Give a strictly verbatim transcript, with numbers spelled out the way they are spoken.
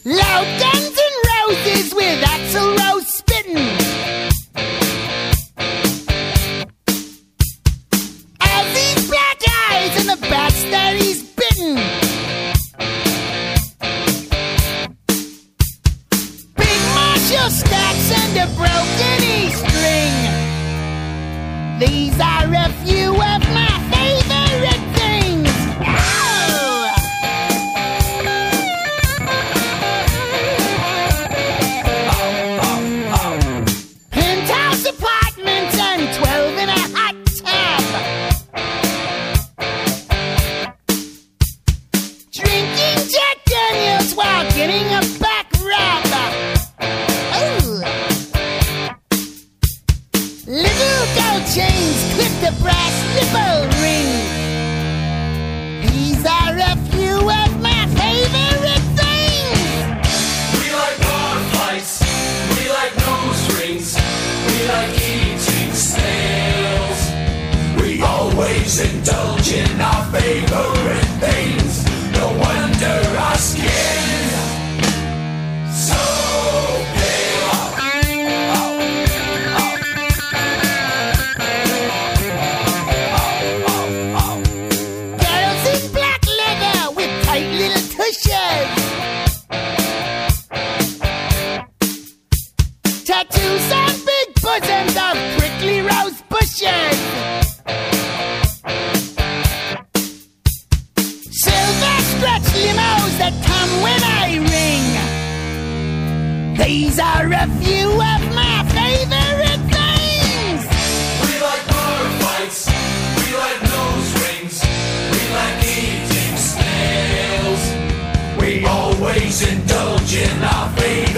Loud Guns N' Roses with Axl Rose spitting. Ozzy's black eyes and the bats that he's bitten. Big Marshall stacks and a broken E string. These are a few of my favorite things. Oh! Penthouse apartments and twelve in a hot tub. Drinking Jack Daniels while getting a back rub. Oh! Little gold chains clip the brass nipple ring. These are a few of my favorite things. We like bar fights, we like nose rings, we like eating snails. We always indulge in our favorite things. No wonder our skin so Girls in black leather with tight little tushes. Tattoos on big bosoms of prickly rose bushes. Silver stretch limos that come when I ring. These are a few of my favorite things. We like bar fights, we like nose rings, we like eating snails. We always indulge in our favorite